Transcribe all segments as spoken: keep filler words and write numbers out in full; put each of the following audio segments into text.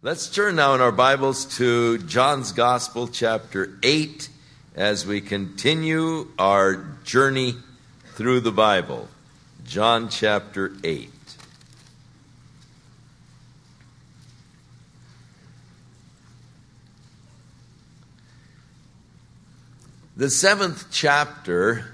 Let's turn now in our Bibles to John's Gospel, chapter eight, as we continue our journey through the Bible. John chapter eight. The seventh chapter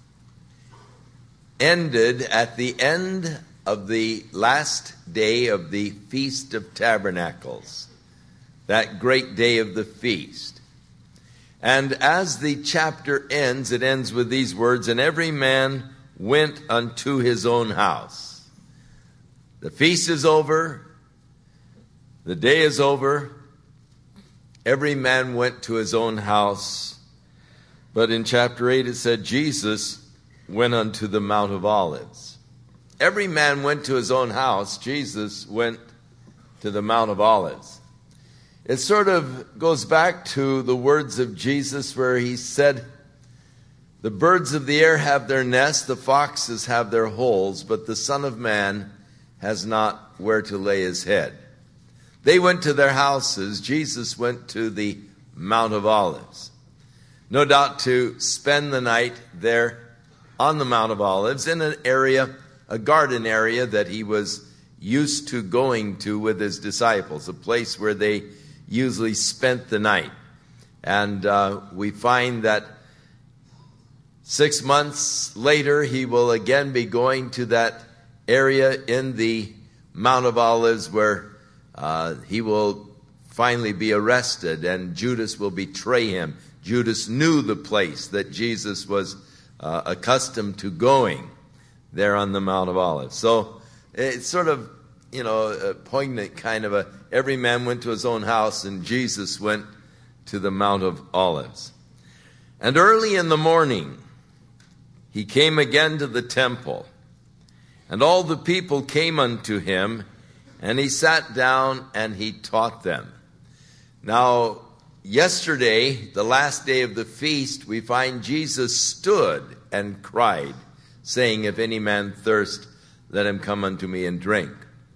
ended at the end of the last day of the Feast of Tabernacles, that great day of the feast. And as the chapter ends, it ends with these words, "And every man went unto his own house." The feast is over. The day is over. Every man went to his own house. But in chapter eight it said Jesus went unto the Mount of Olives. Every man went to his own house. Jesus went to the Mount of Olives. It sort of goes back to the words of Jesus where he said, "The birds of the air have their nests, the foxes have their holes, but the Son of Man has not where to lay his head." They went to their houses. Jesus went to the Mount of Olives. No doubt to spend the night there on the Mount of Olives in an area, a garden area that he was used to going to with his disciples, a place where they usually spent the night. And uh, we find that six months later, he will again be going to that area in the Mount of Olives where uh, he will finally be arrested and Judas will betray him. Judas knew the place that Jesus was uh, accustomed to going there on the Mount of Olives. So it's sort of, you know, a poignant kind of a, every man went to his own house and Jesus went to the Mount of Olives. And early in the morning, he came again to the temple, and all the people came unto him, and he sat down and he taught them. Now, yesterday, the last day of the feast, we find Jesus stood and cried, saying, "If any man thirst, let him come unto me and drink."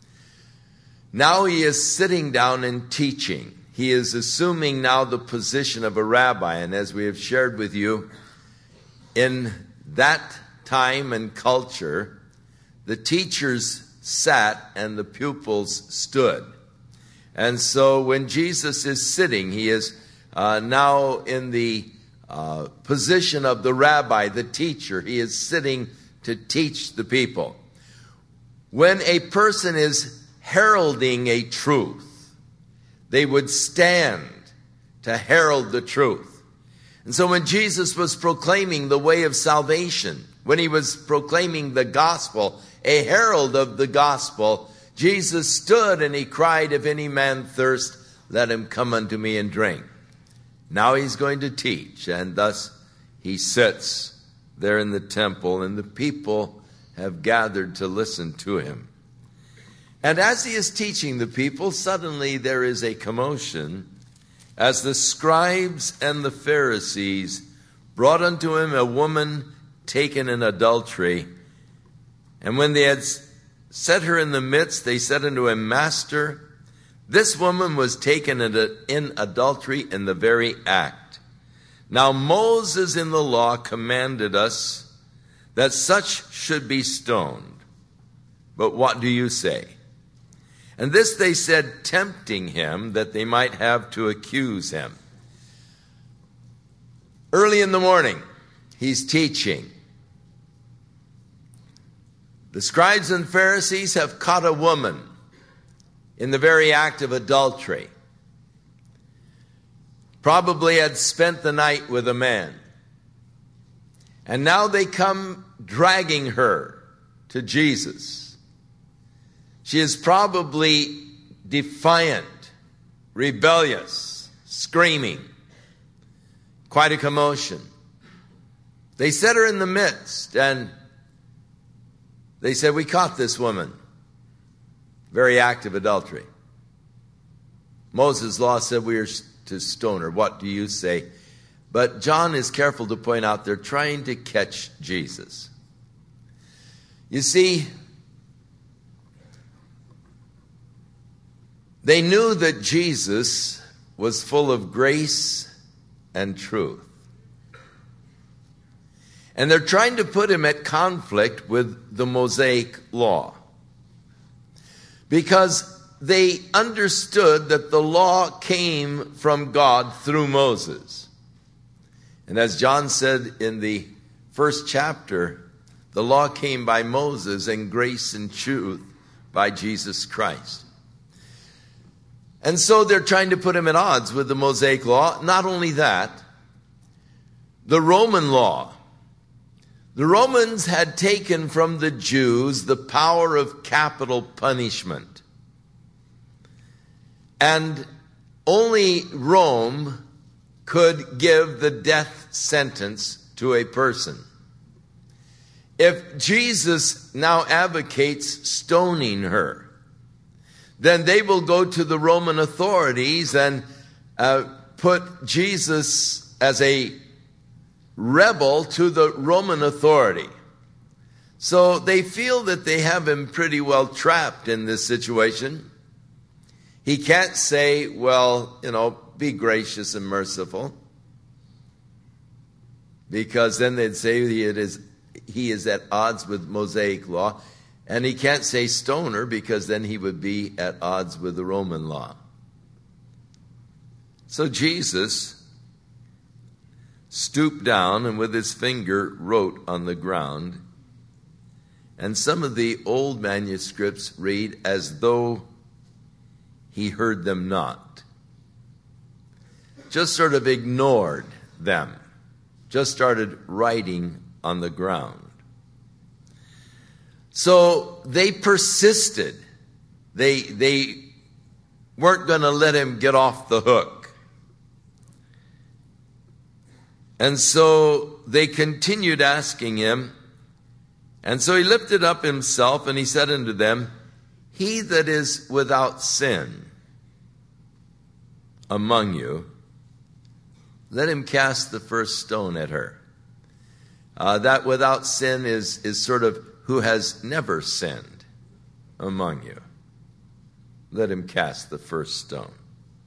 Now he is sitting down and teaching. He is assuming now the position of a rabbi. And as we have shared with you, in that time and culture, the teachers sat and the pupils stood. And so when Jesus is sitting, he is uh, now in the uh, position of the rabbi, the teacher. He is sitting to teach the people. When a person is heralding a truth, they would stand to herald the truth. And so when Jesus was proclaiming the way of salvation, when he was proclaiming the gospel, a herald of the gospel, Jesus stood and he cried, "If any man thirst, let him come unto me and drink." Now he's going to teach, and thus he sits there in the temple, and the people have gathered to listen to him. And as he is teaching the people, suddenly there is a commotion, as the scribes and the Pharisees brought unto him a woman taken in adultery. And when they had set her in the midst, they said unto him, "Master, this woman was taken in adultery in the very act. Now Moses in the law commanded us that such should be stoned. But what do you say?" And this they said, tempting him, that they might have to accuse him. Early in the morning, he's teaching. The scribes and Pharisees have caught a woman in the very act of adultery. Probably had spent the night with a man. And now they come dragging her to Jesus. She is probably defiant, rebellious, screaming. Quite a commotion. They set her in the midst and they said, "We caught this woman. Very act of adultery. Moses' law said we are to stone her. What do you say?" But John is careful to point out they're trying to catch Jesus. You see, They knew that Jesus was full of grace and truth. And they're trying to put him at conflict with the Mosaic law, because they understood that the law came from God through Moses. And as John said in the first chapter, the law came by Moses and grace and truth by Jesus Christ. And so they're trying to put him at odds with the Mosaic law. Not only that, the Roman law. The Romans had taken from the Jews the power of capital punishment. And only Rome could give the death sentence to a person. If Jesus now advocates stoning her, then they will go to the Roman authorities and uh, put Jesus as a rebel to the Roman authority. So they feel that they have him pretty well trapped in this situation. He can't say, well, you know, be gracious and merciful, because then they'd say he is, he is at odds with Mosaic law. And he can't say stoner, because then he would be at odds with the Roman law. So Jesus stooped down and with his finger wrote on the ground. And some of the old manuscripts read as though he heard them not. Just sort of ignored them. Just started writing on the ground. So they persisted. They, they weren't going to let him get off the hook. And so they continued asking him. And so he lifted up himself and he said unto them, he that is without sin among you, let him cast the first stone at her. Uh, that without sin is, is sort of who has never sinned among you. Let him cast the first stone.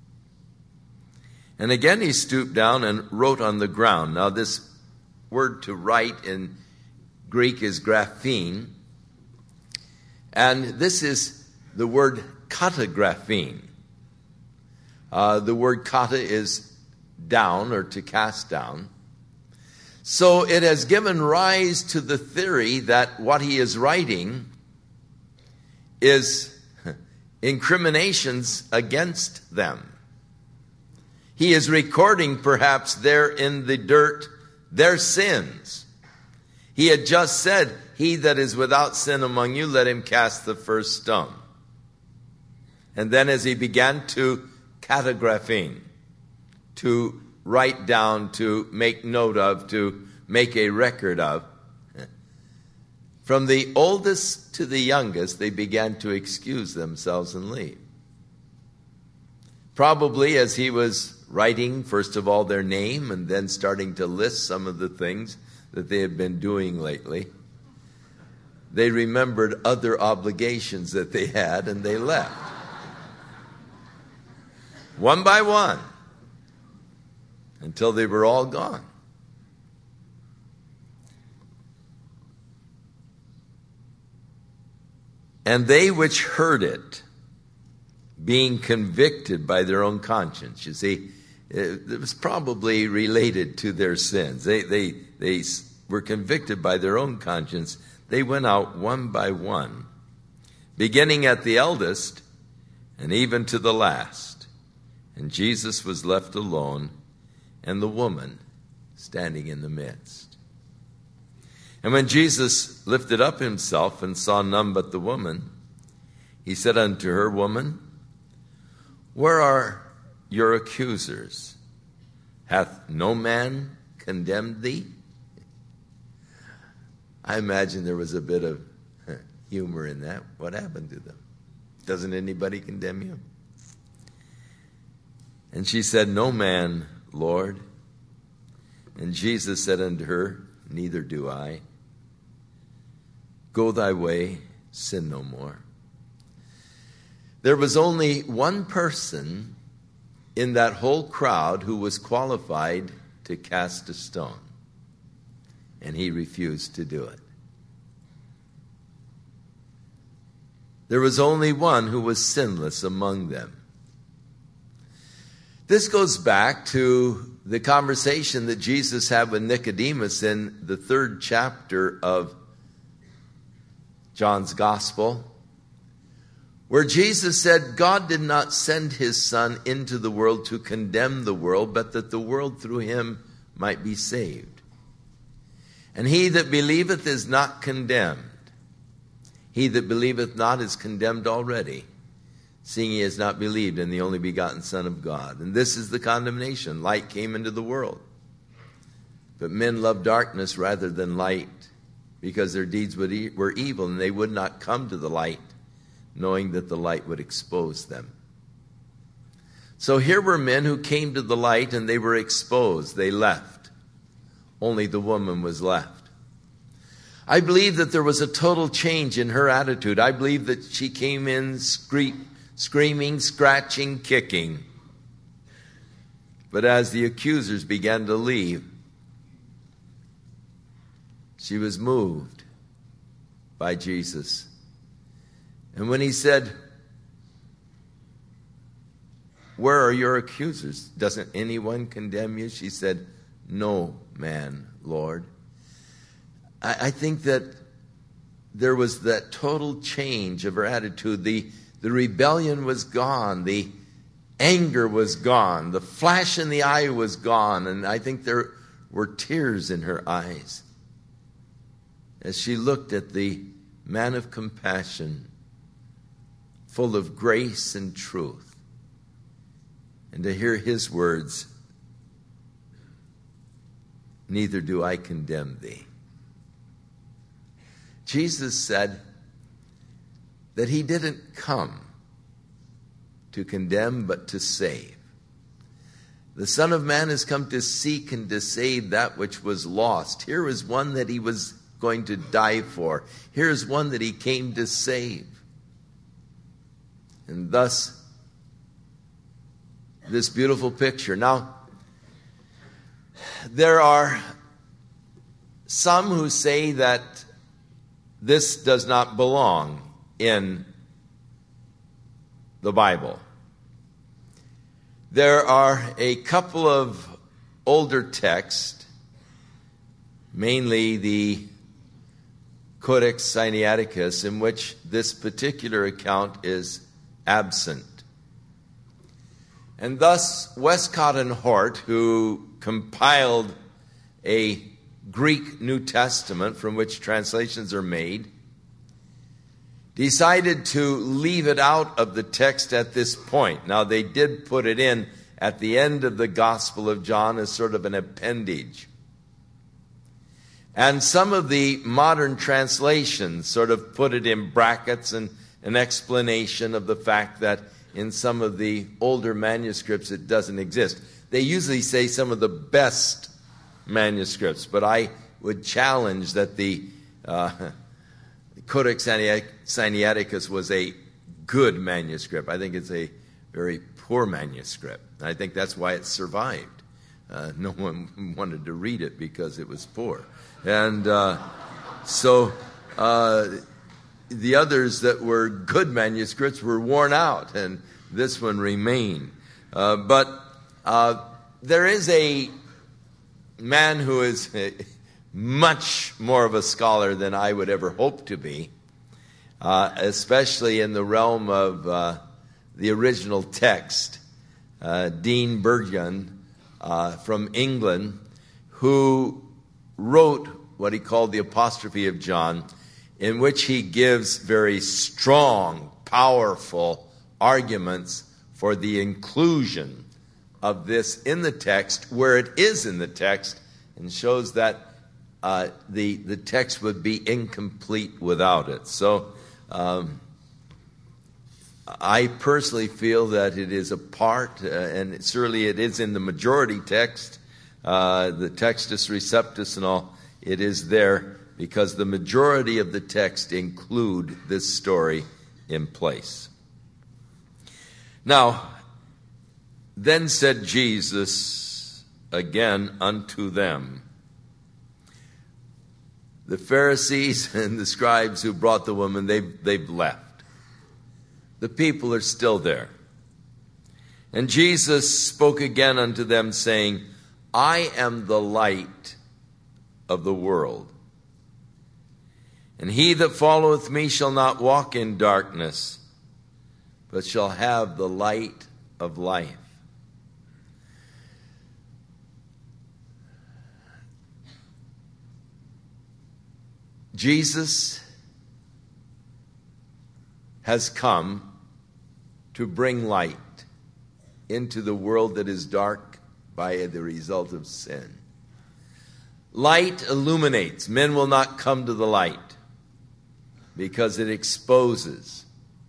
And again he stooped down and wrote on the ground. Now this word to write in Greek is graphein. And this is the word katagraphein. Uh, the word kata is down, or to cast down. So it has given rise to the theory that what he is writing is incriminations against them. He is recording perhaps there in the dirt their sins. He had just said, he that is without sin among you, let him cast the first stone. And then as he began to katagraphein, to write down, to make note of, to make a record of, from the oldest to the youngest, they began to excuse themselves and leave. Probably as he was writing, first of all, their name, and then starting to list some of the things that they had been doing lately, they remembered other obligations that they had, and they left. One by one, until they were all gone. And they which heard it, being convicted by their own conscience. You see, it was probably related to their sins. They, they, they were convicted by their own conscience. They went out one by one, beginning at the eldest and even to the last. And Jesus was left alone, and the woman standing in the midst. And when Jesus lifted up himself and saw none but the woman, he said unto her, Woman, where are your accusers? Hath no man condemned thee? I imagine there was a bit of humor in that. What happened to them? Doesn't anybody condemn you? And she said, No man, Lord. And Jesus said unto her, Neither do I. Go thy way, sin no more. There was only one person in that whole crowd who was qualified to cast a stone, and he refused to do it. There was only one who was sinless among them. This goes back to the conversation that Jesus had with Nicodemus in the third chapter of John's Gospel, where Jesus said, God did not send his Son into the world to condemn the world, but that the world through him might be saved. And he that believeth is not condemned. He that believeth not is condemned already, seeing he has not believed in the only begotten Son of God. And this is the condemnation. Light came into the world, but men loved darkness rather than light, because their deeds were evil, and they would not come to the light, knowing that the light would expose them. So here were men who came to the light, and they were exposed. They left. Only the woman was left. I believe that there was a total change in her attitude. I believe that she came in scream, screaming, scratching, kicking. But as the accusers began to leave, she was moved by Jesus. And when he said, where are your accusers? Doesn't anyone condemn you? She said, no man, Lord. I, I think that there was that total change of her attitude. The, the rebellion was gone. The anger was gone. The flash in the eye was gone. And I think there were tears in her eyes as she looked at the man of compassion, full of grace and truth, and to hear his words, neither do I condemn thee. Jesus said that he didn't come to condemn, but to save. The Son of Man has come to seek and to save that which was lost. Here is one that he was going to die for. Here is one that he came to save. And thus, this beautiful picture. Now, there are some who say that this does not belong in the Bible. There are a couple of older texts, mainly the Codex Sinaiticus, in which this particular account is absent. And thus, Westcott and Hort, who compiled a Greek New Testament from which translations are made, decided to leave it out of the text at this point. Now, they did put it in at the end of the Gospel of John as sort of an appendage. And some of the modern translations sort of put it in brackets and an explanation of the fact that in some of the older manuscripts it doesn't exist. They usually say some of the best manuscripts, but I would challenge that the uh, Codex Sinaiticus was a good manuscript. I think it's a very poor manuscript. I think that's why it survived. Uh, no one wanted to read it because it was poor. And uh, so uh, the others that were good manuscripts were worn out, and this one remained. Uh, but uh, there is a man who is much more of a scholar than I would ever hope to be, uh, especially in the realm of uh, the original text, uh, Dean Burgon uh, from England, who wrote what he called the Apostrophe of John, in which he gives very strong, powerful arguments for the inclusion of this in the text where it is in the text, and shows that uh, the, the text would be incomplete without it. So um, I personally feel that it is a part, uh, and certainly it is in the majority text, uh, the Textus Receptus and all, it is there because the majority of the text include this story in place. Now, then said Jesus again unto them, the Pharisees and the scribes who brought the woman, they've, they've left. The people are still there. And Jesus spoke again unto them, saying, I am the light of the world. And he that followeth me shall not walk in darkness, but shall have the light of life. Jesus has come to bring light into the world that is dark by the result of sin. Light illuminates. Men will not come to the light because it exposes.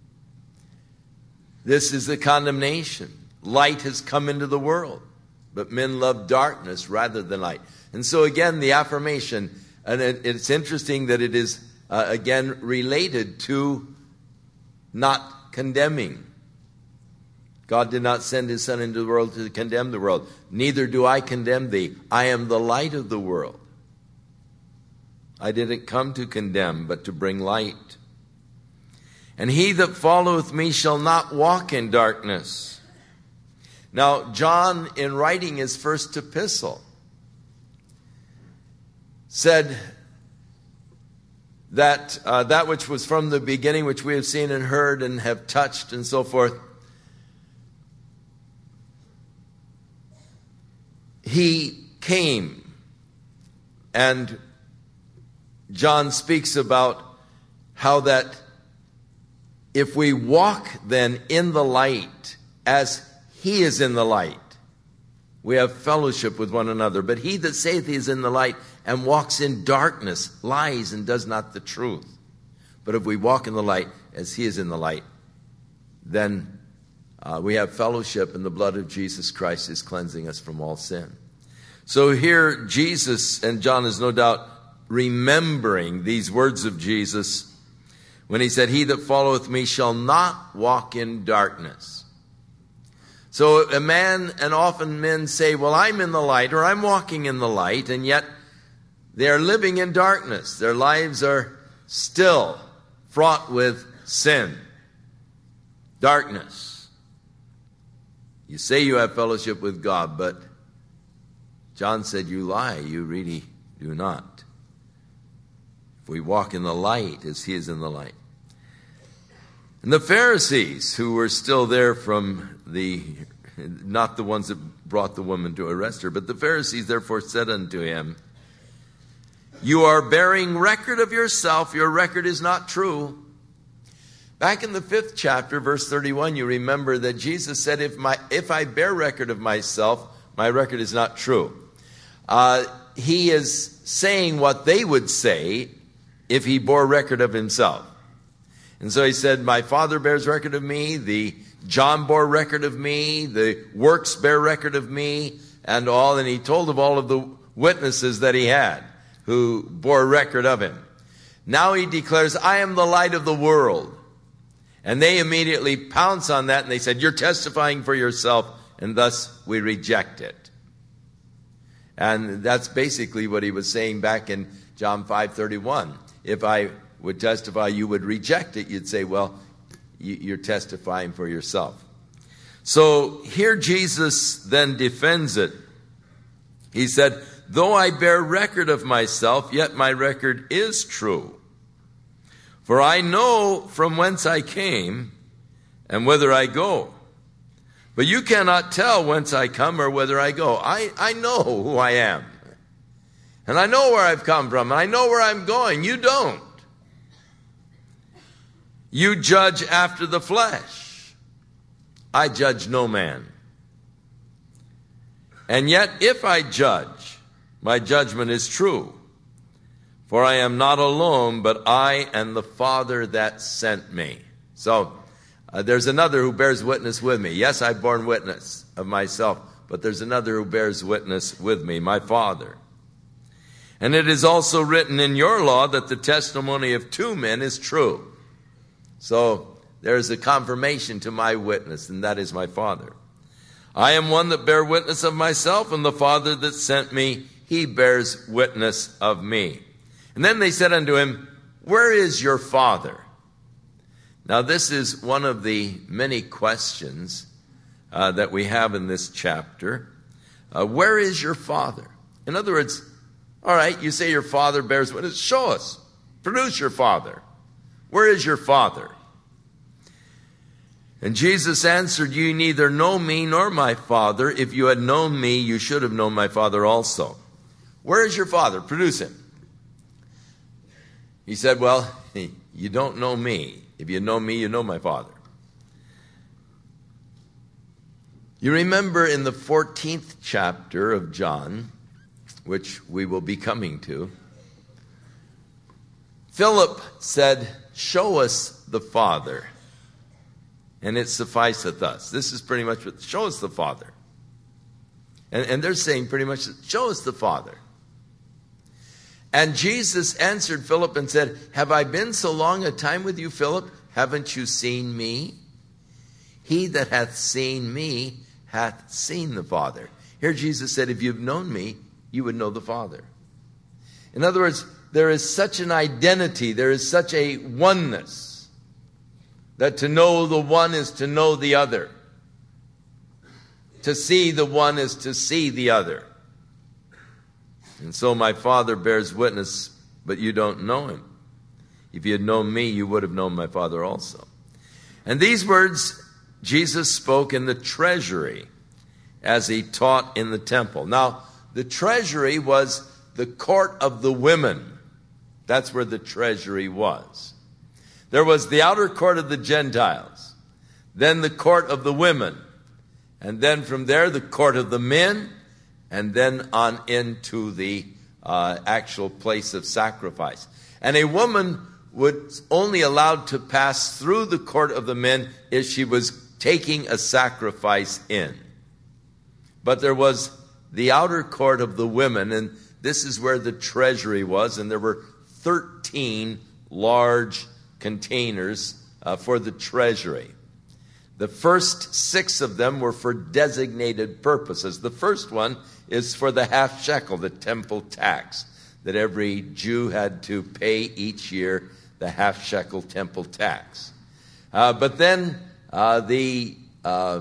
This is the condemnation. Light has come into the world, but men love darkness rather than light. And so again, the affirmation, and it, it's interesting that it is uh, again related to not condemning. God did not send his Son into the world to condemn the world. Neither do I condemn thee. I am the light of the world. I didn't come to condemn, but to bring light. And he that followeth me shall not walk in darkness. Now, John, in writing his first epistle, said that uh, that which was from the beginning, which we have seen and heard and have touched and so forth, he came. And John speaks about how that if we walk then in the light as he is in the light, we have fellowship with one another. But he that saith he is in the light and walks in darkness lies and does not the truth. But if we walk in the light as he is in the light, then uh, we have fellowship, and the blood of Jesus Christ is cleansing us from all sin. So here Jesus, and John is no doubt remembering these words of Jesus when he said, he that followeth me shall not walk in darkness. So a man, and often men say, well, I'm in the light, or I'm walking in the light, and yet they are living in darkness. Their lives are still fraught with sin, darkness. You say you have fellowship with God, but John said you lie. You really do not. If we walk in the light as he is in the light. And the Pharisees, who were still there from the, not the ones that brought the woman to arrest her, but the Pharisees therefore said unto him, you are bearing record of yourself. Your record is not true. Back in the fifth chapter, verse thirty-one, you remember that Jesus said, if my if I bear record of myself, my record is not true. Uh, he is saying what they would say if he bore record of himself. And so he said, my Father bears record of me, the John bore record of me, the works bear record of me, and all. And he told of all of the witnesses that he had who bore record of him. Now he declares, I am the light of the world. And they immediately pounce on that and they said, you're testifying for yourself, and thus we reject it. And that's basically what he was saying back in John five thirty-one. If I would testify, you would reject it. You'd say, well, you're testifying for yourself. So here Jesus then defends it. He said, though I bear record of myself, yet my record is true. For I know from whence I came and whither I go. But you cannot tell whence I come or whither I go. I, I know who I am. And I know where I've come from. And I know where I'm going. You don't. You judge after the flesh. I judge no man. And yet if I judge, my judgment is true. For I am not alone, but I and the Father that sent me. So uh, there's another who bears witness with me. Yes, I've borne witness of myself, but there's another who bears witness with me, my Father. And it is also written in your law that the testimony of two men is true. So there is a confirmation to my witness, and that is my Father. I am one that bear witness of myself, and the Father that sent me, he bears witness of me. And then they said unto him, where is your Father? Now this is one of the many questions uh, that we have in this chapter. Uh, where is your Father? In other words, all right, you say your Father bears witness. Show us. Produce your Father. Where is your Father? And Jesus answered, you neither know me nor my Father. If you had known me, you should have known my Father also. Where is your Father? Produce him. He said, well, you don't know me. If you know me, you know my Father. You remember in the fourteenth chapter of John, which we will be coming to, Philip said, show us the Father, and it sufficeth us. This is pretty much what, show us the Father. And, and they're saying pretty much, show us the Father. And Jesus answered Philip and said, have I been so long a time with you, Philip? Haven't you seen me? He that hath seen me hath seen the Father. Here Jesus said, if you've known me, you would know the Father. In other words, there is such an identity, there is such a oneness, that to know the one is to know the other. To see the one is to see the other. And so my Father bears witness, but you don't know him. If you had known me, you would have known my Father also. And these words Jesus spoke in the treasury as he taught in the temple. Now, the treasury was the court of the women. That's where the treasury was. There was the outer court of the Gentiles, then the court of the women, and then from there the court of the men, and then on into the uh, actual place of sacrifice. And a woman was only allowed to pass through the court of the men if she was taking a sacrifice in. But there was the outer court of the women, and this is where the treasury was, and there were thirteen large containers uh, for the treasury. The first six of them were for designated purposes. The first one is for the half shekel, the temple tax, that every Jew had to pay each year, the half shekel temple tax. Uh, but then uh, the uh,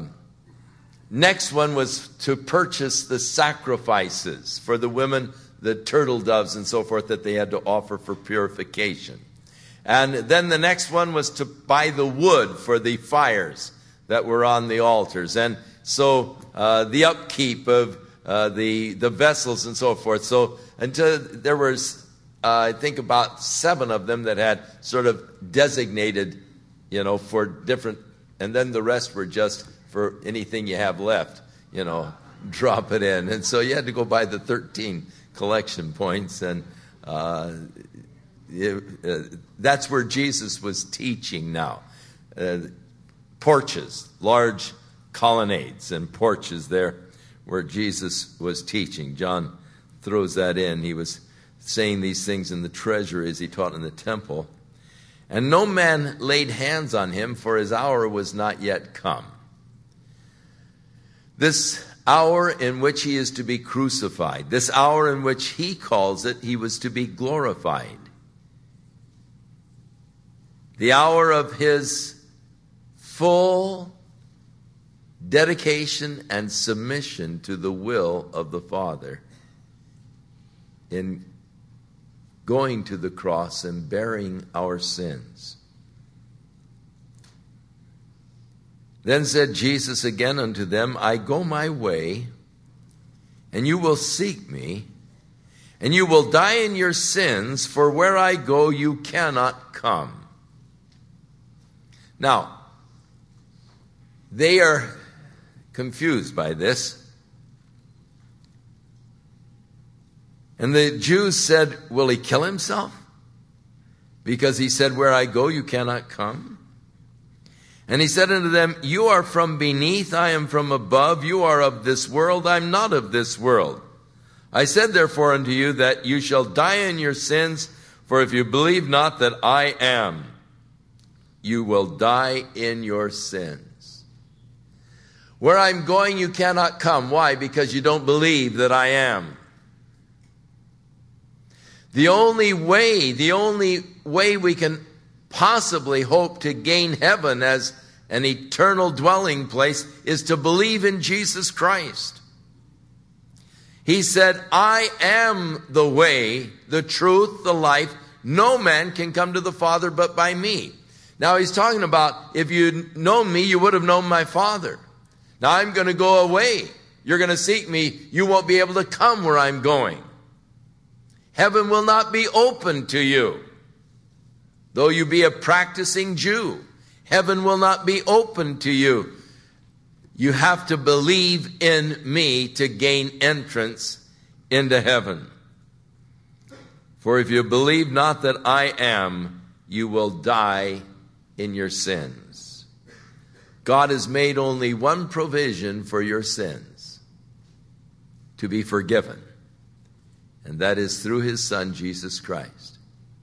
next one was to purchase the sacrifices for the women, the turtle doves and so forth that they had to offer for purification. And then the next one was to buy the wood for the fires that were on the altars. And so uh, the upkeep of uh, the the vessels and so forth. So until there was, uh, I think about seven of them that had sort of designated, you know, for different, and then the rest were just for anything you have left, you know, drop it in. And so you had to go by the thirteen collection points, and uh, it, uh, that's where Jesus was teaching now. Uh, porches, large colonnades and porches there where Jesus was teaching. John throws that in. He was saying these things in the treasury as he taught in the temple. And no man laid hands on him, for his hour was not yet come. This hour in which he is to be crucified, this hour in which he calls it he was to be glorified, the hour of his full dedication and submission to the will of the Father in going to the cross and bearing our sins. Then said Jesus again unto them, I go my way, and you will seek me, and you will die in your sins, for where I go you cannot come. Now, they are confused by this. And the Jews said, will he kill himself? Because he said, where I go, you cannot come. And he said unto them, you are from beneath, I am from above. You are of this world, I am not of this world. I said therefore unto you that you shall die in your sins, for if you believe not that I am, you will die in your sins. Where I'm going, you cannot come. Why? Because you don't believe that I am. The only way, the only way we can possibly hope to gain heaven as an eternal dwelling place is to believe in Jesus Christ. He said, I am the way, the truth, the life. No man can come to the Father but by me. Now he's talking about, if you'd known me, you would have known my Father. Now I'm going to go away. You're going to seek me. You won't be able to come where I'm going. Heaven will not be open to you. Though you be a practicing Jew, heaven will not be open to you. You have to believe in me to gain entrance into heaven. For if you believe not that I am, you will die in your sins. God has made only one provision for your sins: to be forgiven. And that is through his Son, Jesus Christ.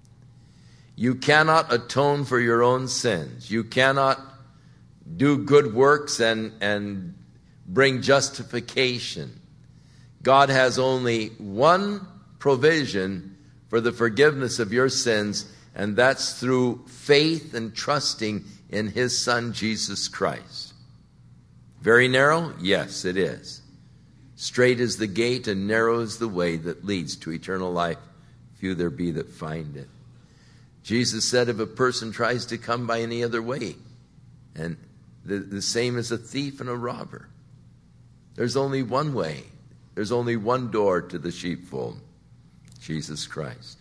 You cannot atone for your own sins. You cannot do good works and, and bring justification. God has only one provision for the forgiveness of your sins, and that's through faith and trusting in his Son, Jesus Christ. Very narrow? Yes, it is. Straight is the gate and narrow is the way that leads to eternal life. Few there be that find it. Jesus said, if a person tries to come by any other way, and the, the same as a thief and a robber, there's only one way. There's only one door to the sheepfold: Jesus Christ.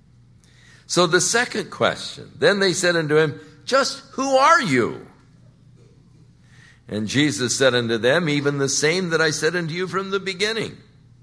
So the second question, then they said unto him, just who are you? And Jesus said unto them, even the same that I said unto you from the beginning.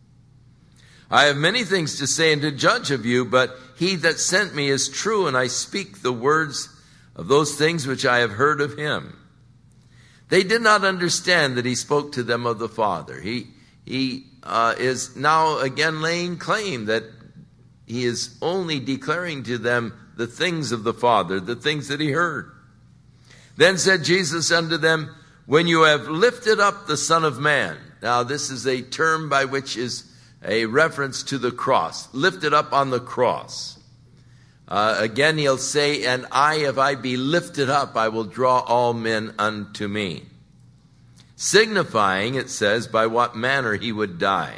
I have many things to say and to judge of you, but he that sent me is true, and I speak the words of those things which I have heard of him. They did not understand that he spoke to them of the Father. He, he uh, is now again laying claim that he is only declaring to them the things of the Father, the things that he heard. Then said Jesus unto them, when you have lifted up the Son of Man. Now this is a term by which is a reference to the cross. Lifted up on the cross. Uh, again he'll say, and I, if I be lifted up, I will draw all men unto me. Signifying, it says, by what manner he would die.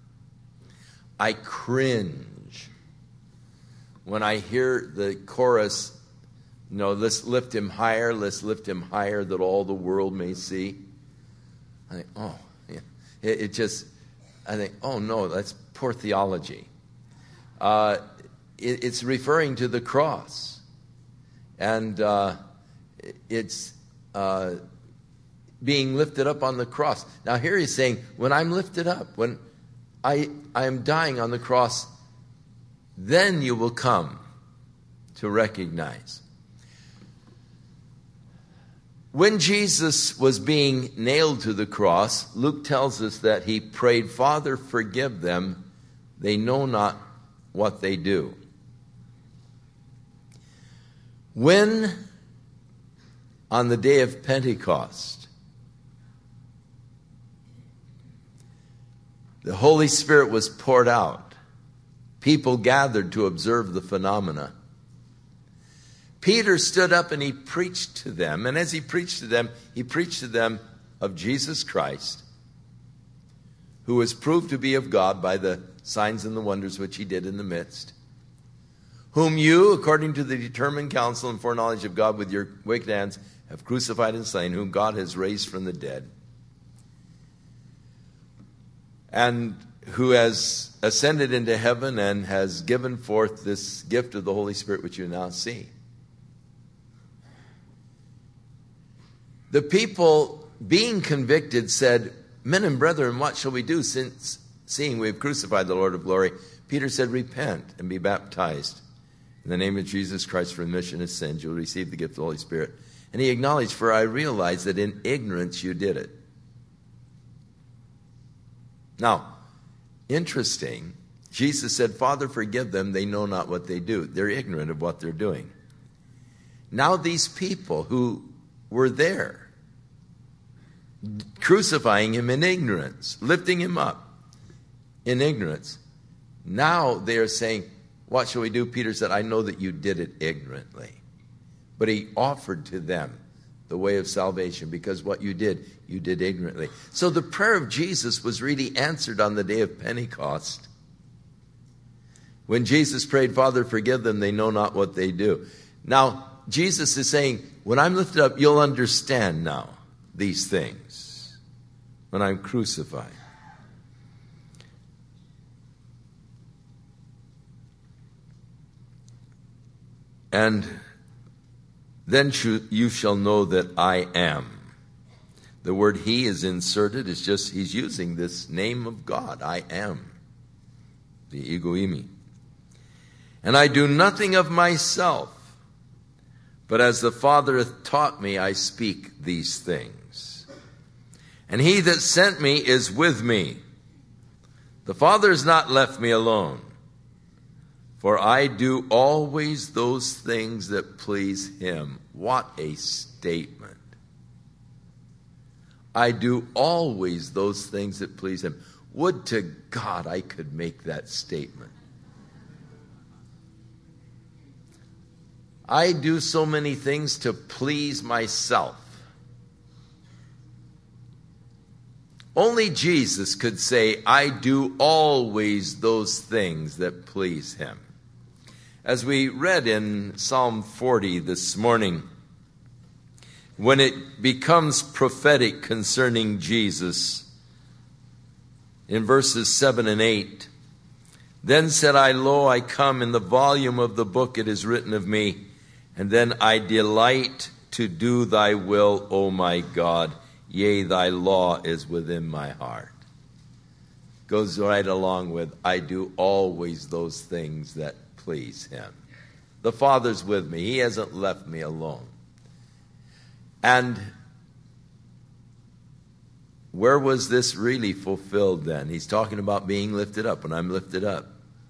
I cringe when I hear the chorus, you know, let's lift him higher, let's lift him higher that all the world may see. I think, oh, yeah. it, it just, I think, oh no, that's poor theology. Uh, it, it's referring to the cross. And uh, it's uh, being lifted up on the cross. Now here he's saying, when I'm lifted up, when I, I am dying on the cross, then you will come to recognize. When Jesus was being nailed to the cross, Luke tells us that he prayed, Father, forgive them. They know not what they do. When, on the day of Pentecost, the Holy Spirit was poured out, people gathered to observe the phenomena. Peter stood up and he preached to them. And as he preached to them, he preached to them of Jesus Christ, who was proved to be of God by the signs and the wonders which he did in the midst, whom you, according to the determined counsel and foreknowledge of God with your wicked hands, have crucified and slain, whom God has raised from the dead, and who has ascended into heaven and has given forth this gift of the Holy Spirit which you now see. The people, being convicted, said, men and brethren, what shall we do, since seeing we have crucified the Lord of glory? Peter said, repent and be baptized in the name of Jesus Christ for remission of sins. You will receive the gift of the Holy Spirit. And he acknowledged, for I realize that in ignorance you did it. Now, interesting, Jesus said, Father, forgive them. They know not what they do. They're ignorant of what they're doing. Now these people who were there, crucifying him in ignorance, lifting him up in ignorance, now they are saying, what shall we do? Peter said, I know that you did it ignorantly. But he offered to them the way of salvation, because what you did, you did ignorantly. So the prayer of Jesus was really answered on the day of Pentecost. When Jesus prayed, Father, forgive them, they know not what they do. Now, Jesus is saying, when I'm lifted up, you'll understand now these things when I'm crucified. And then you shall know that I am. The word he is inserted. It's just he's using this name of God. I am. The ego eimi. And I do nothing of myself, but as the Father hath taught me, I speak these things. And he that sent me is with me. The Father has not left me alone, for I do always those things that please him. What a statement. I do always those things that please him. Would to God I could make that statement. I do so many things to please myself. Only Jesus could say, I do always those things that please him. As we read in Psalm forty this morning, when it becomes prophetic concerning Jesus, in verses seven and eight, then said I, lo, I come, in the volume of the book it is written of me, and then I delight to do thy will, O my God. Yea, thy law is within my heart. Goes right along with, I do always those things that please him. The Father's with me. He hasn't left me alone. And where was this really fulfilled then? He's talking about being lifted up. When I'm lifted up,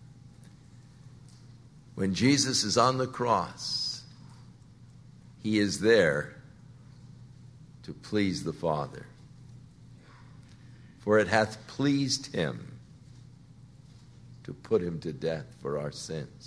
when Jesus is on the cross, he is there to please the Father. For it hath pleased him to put him to death for our sins.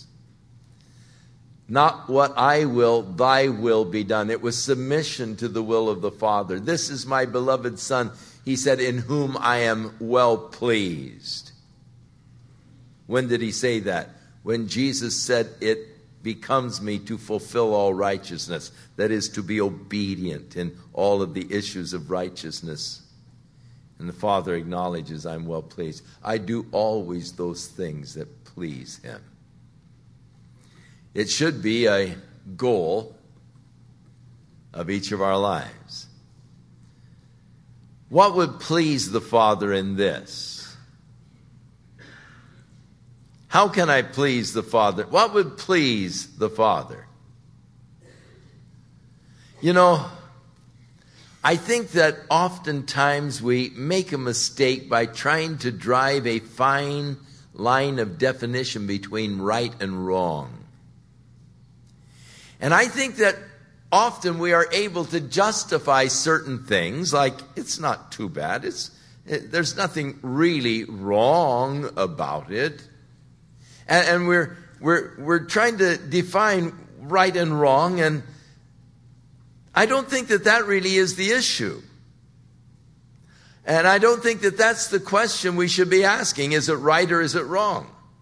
Not what I will, thy will be done. It was submission to the will of the Father. This is my beloved Son, he said, in whom I am well pleased. When did he say that? When Jesus said, it becomes me to fulfill all righteousness. That is, to be obedient in all of the issues of righteousness. And the Father acknowledges, I'm well pleased. I do always those things that please him. It should be a goal of each of our lives. What would please the Father in this? How can I please the Father? What would please the Father? You know, I think that oftentimes we make a mistake by trying to drive a fine line of definition between right and wrong. And I think that often we are able to justify certain things, like it's not too bad, it's it, there's nothing really wrong about it, and, and we're we're we're trying to define right and wrong, and I don't think that that really is the issue. And I don't think that that's the question we should be asking. Is it right or is it wrong?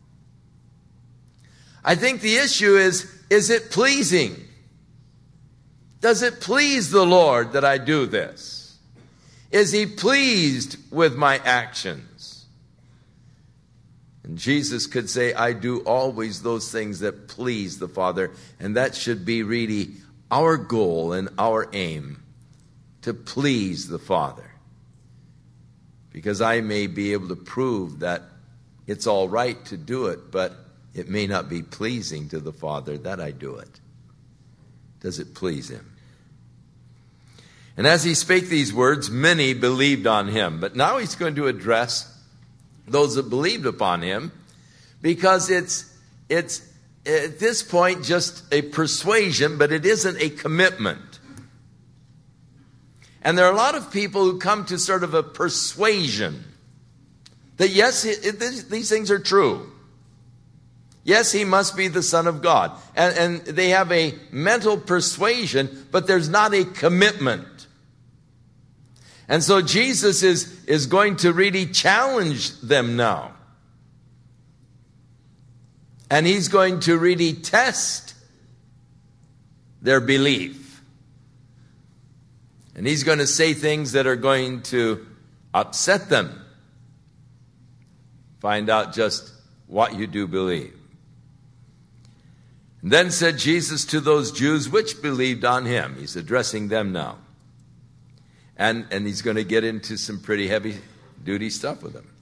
I think the issue is, is it pleasing? Does it please the Lord that I do this? Is he pleased with my actions? And Jesus could say, I do always those things that please the Father. And that should be really our goal and our aim, to please the Father. Because I may be able to prove that it's all right to do it, but it may not be pleasing to the Father that I do it. Does it please him? And as he spake these words, many believed on him. But now he's going to address those that believed upon him, because it's it's at this point just a persuasion, but it isn't a commitment. And there are a lot of people who come to sort of a persuasion that yes, it, it, these things are true. Yes, he must be the Son of God. And, and they have a mental persuasion, but there's not a commitment. And so Jesus is, is going to really challenge them now. And he's going to really test their belief. And he's going to say things that are going to upset them. Find out just what you do believe. And then said Jesus to those Jews which believed on him. He's addressing them now. And, and he's going to get into some pretty heavy duty stuff with them.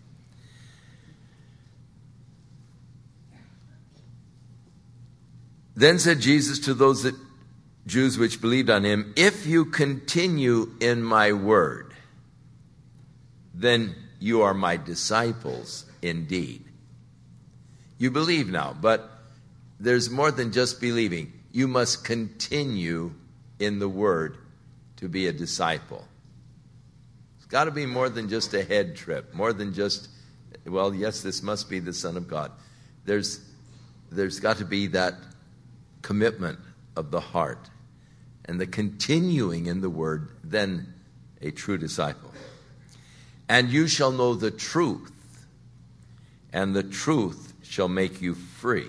Then said Jesus to those that Jews which believed on him, if you continue in my word, then you are my disciples indeed. You believe now, but there's more than just believing. You must continue in the word to be a disciple. It's got to be more than just a head trip, more than just, well, yes, this must be the Son of God. There's, there's got to be that commitment of the heart and the continuing in the word, then a true disciple. And you shall know the truth, and the truth shall make you free.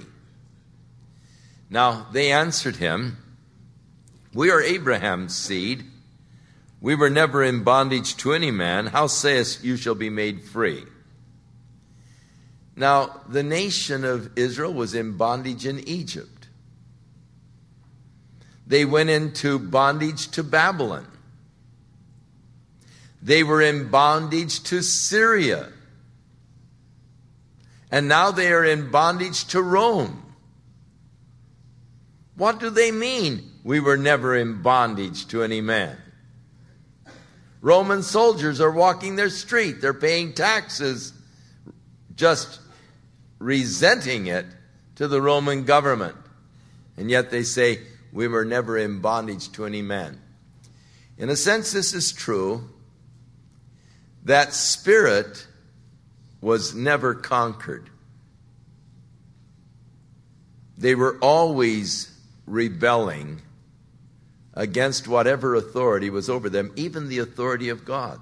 Now they answered him, we are Abraham's seed. We were never in bondage to any man. How sayest you shall be made free? Now the nation of Israel was in bondage in Egypt. They went into bondage to Babylon. They were in bondage to Syria. And now they are in bondage to Rome. What do they mean? We were never in bondage to any man. Roman soldiers are walking their street. They're paying taxes, just resenting it to the Roman government. And yet they say, we were never in bondage to any man. In a sense, this is true. That spirit was never conquered. They were always rebelling against whatever authority was over them, even the authority of God.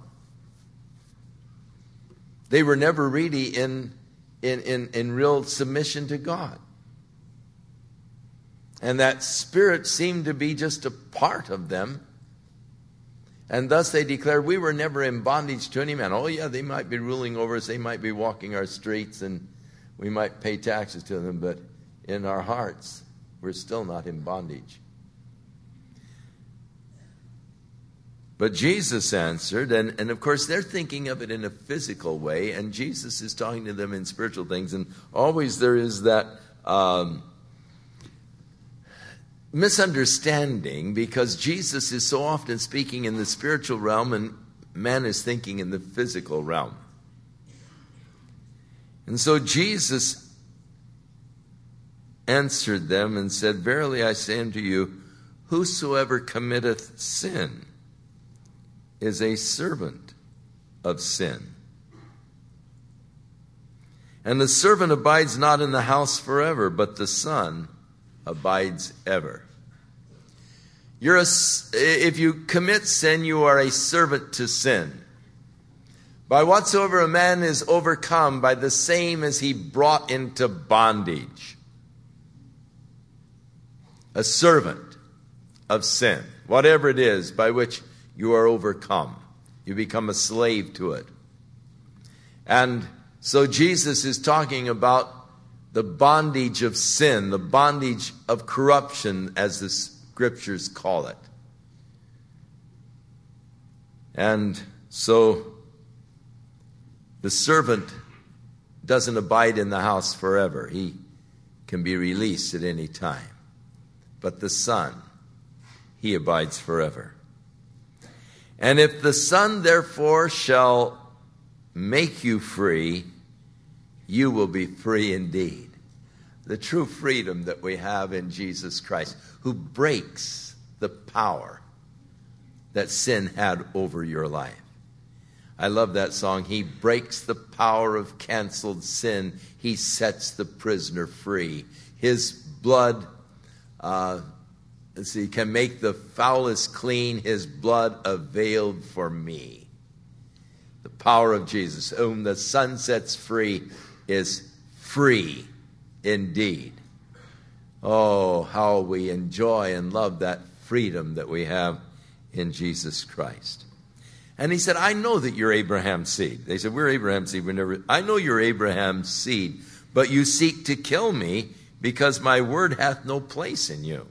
They were never really in, in, in, in real submission to God. And that spirit seemed to be just a part of them. And thus they declared, we were never in bondage to any man. Oh yeah, they might be ruling over us. They might be walking our streets and we might pay taxes to them. But in our hearts, we're still not in bondage. But Jesus answered, and, and of course they're thinking of it in a physical way. And Jesus is talking to them in spiritual things. And always there is that Um, misunderstanding, because Jesus is so often speaking in the spiritual realm and man is thinking in the physical realm. And so Jesus answered them and said, verily I say unto you, whosoever committeth sin is a servant of sin. And the servant abides not in the house forever, but the Son abides ever. You're a, if you commit sin, you are a servant to sin. By whatsoever a man is overcome, by the same is he brought into bondage. A servant of sin, whatever it is by which you are overcome. You become a slave to it. And so Jesus is talking about the bondage of sin, the bondage of corruption, as the scriptures call it. And so the servant doesn't abide in the house forever. He can be released at any time. But the Son, he abides forever. And if the Son therefore shall make you free, you will be free indeed. the true freedom that we have in Jesus Christ, who breaks the power that sin had over your life. I love that song. He breaks the power of canceled sin. He sets the prisoner free. His blood uh, let's see, can make the foulest clean. His blood availed for me. The power of Jesus, whom the Son sets free, is free indeed. Oh, how we enjoy and love that freedom that we have in Jesus Christ. And he said, I know that you're Abraham's seed. They said, we're Abraham's seed. We never. I know you're Abraham's seed, but you seek to kill me because my word hath no place in you.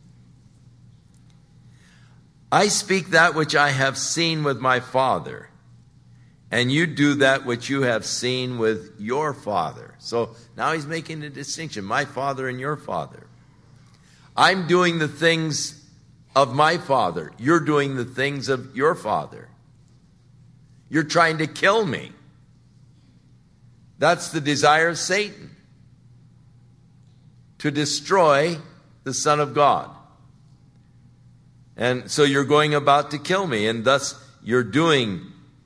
I speak that which I have seen with my father, and you do that which you have seen with your father. So now he's making a distinction, my father and your father. I'm doing the things of my father. You're doing the things of your father. You're trying to kill me. That's the desire of Satan, to destroy the Son of God. And so you're going about to kill me, and thus you're doing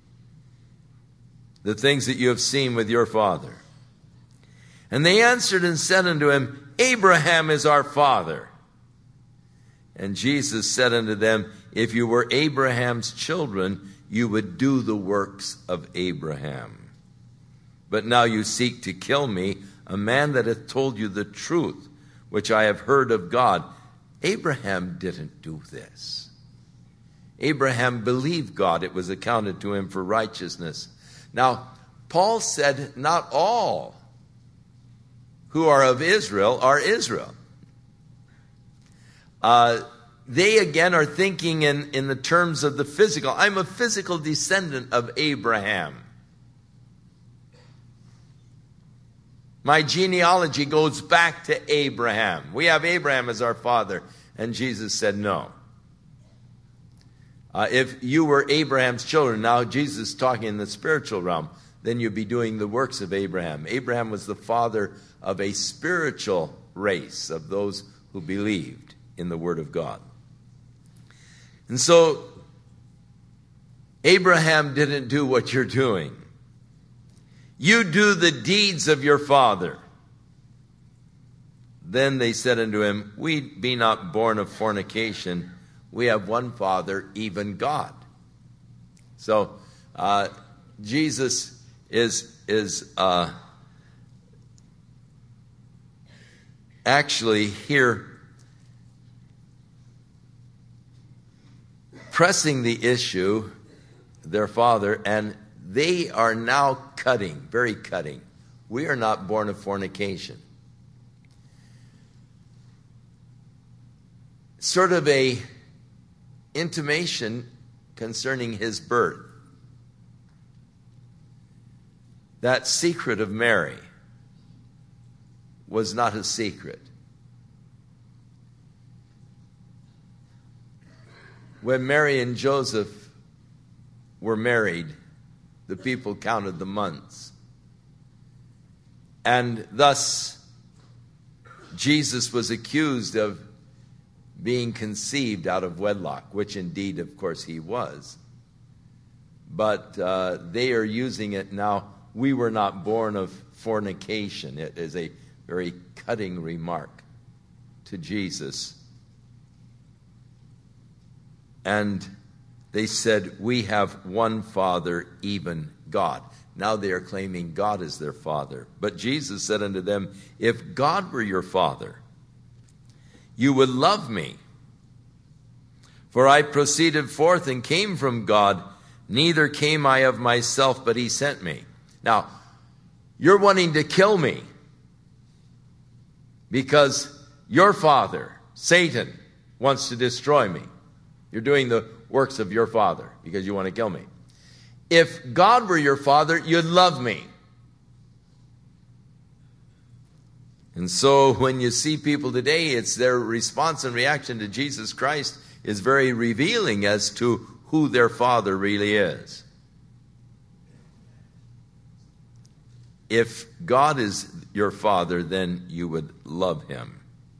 the things that you have seen with your father. And they answered and said unto him, Abraham is our father. And Jesus said unto them, if you were Abraham's children, you would do the works of Abraham. But now you seek to kill me, a man that hath told you the truth, which I have heard of God. Abraham didn't do this. Abraham believed God. It was accounted to him for righteousness. Now, Paul said not all who are of Israel are Israel. Uh, they again are thinking in, in the terms of the physical. I'm a physical descendant of Abraham. My genealogy goes back to Abraham. We have Abraham as our father. And Jesus said no. Uh, if you were Abraham's children, now Jesus is talking in the spiritual realm, then you'd be doing the works of Abraham. Abraham was the father of a spiritual race, of those who believed in the Word of God. And so, Abraham didn't do what you're doing. You do the deeds of your father. Then they said unto him, we be not born of fornication. We have one Father, even God. So, uh, Jesus is, is uh, actually here pressing the issue, their father, and they are now cutting, very cutting. We are not born of fornication. Sort of a intimation concerning his birth. That secret of Mary was not a secret. When Mary and Joseph were married, the people counted the months. And thus, Jesus was accused of being conceived out of wedlock, which indeed, of course, he was. But uh, they are using it now, we were not born of fornication. It is a very cutting remark to Jesus. And they said, we have one Father, even God. Now they are claiming God is their Father. But Jesus said unto them, if God were your Father, you would love me. For I proceeded forth and came from God, neither came I of myself, but he sent me. Now, you're wanting to kill me because your father, Satan, wants to destroy me. You're doing the works of your father because you want to kill me. If God were your Father, you'd love me. And so when you see people today, it's their response and reaction to Jesus Christ is very revealing as to who their Father really is. If God is your Father, then you would love him.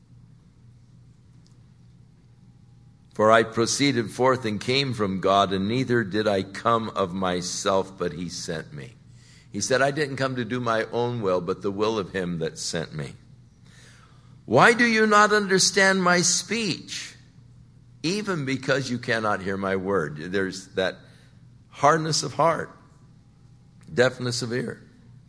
For I proceeded forth and came from God, and neither did I come of myself, but he sent me. He said, I didn't come to do my own will, but the will of him that sent me. Why do you not understand my speech? Even because you cannot hear my word. There's that hardness of heart, deafness of ear.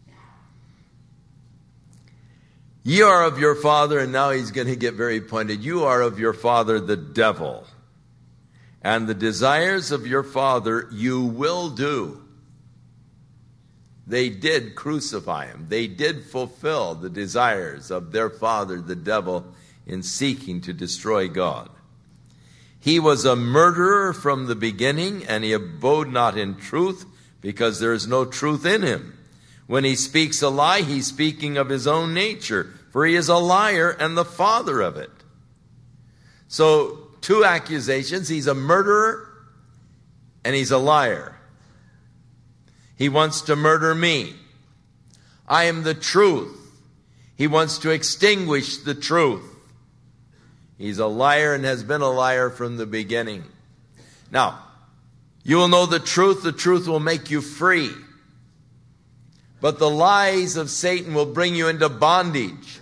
Ye are of your father, and now he's going to get very pointed. You are of your father, the devil. And the desires of your father you will do. They did crucify him. They did fulfill the desires of their father, the devil, in seeking to destroy God. He was a murderer from the beginning, and he abode not in truth, because there is no truth in him. When he speaks a lie, he's speaking of his own nature, for he is a liar and the father of it. So, two accusations. He's a murderer and he's a liar. He wants to murder me. I am the truth. He wants to extinguish the truth. He's a liar and has been a liar from the beginning. Now, you will know the truth. The truth will make you free. But the lies of Satan will bring you into bondage.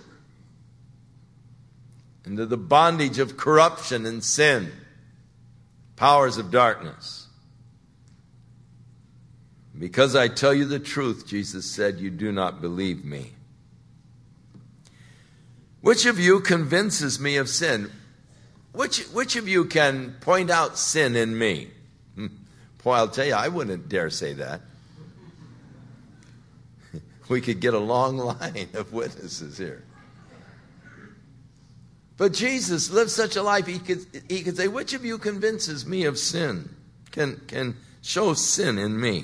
Into the bondage of corruption and sin. Powers of darkness. Because I tell you the truth, Jesus said, you do not believe me. Which of you convinces me of sin? Which, which of you can point out sin in me? Boy, I'll tell you, I wouldn't dare say that. We could get a long line of witnesses here. But Jesus lived such a life, he could, he could say, which of you convinces me of sin? Can, can show sin in me?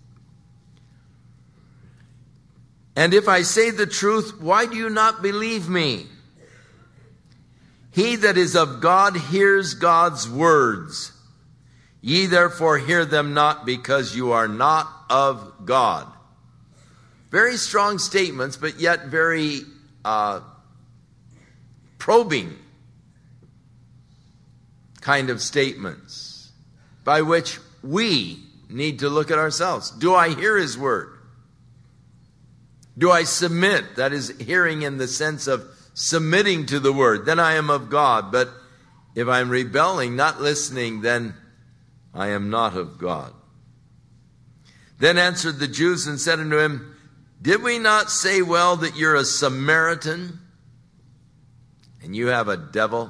And if I say the truth, why do you not believe me? He that is of God hears God's words. Ye therefore hear them not, because you are not of God. Very strong statements, but yet very uh, probing kind of statements by which we need to look at ourselves. Do I hear his word? Do I submit? That is hearing in the sense of submitting to the word. Then I am of God. But if I'm rebelling, not listening, then I am not of God. Then answered the Jews and said unto him, did we not say well that you're a Samaritan and you have a devil?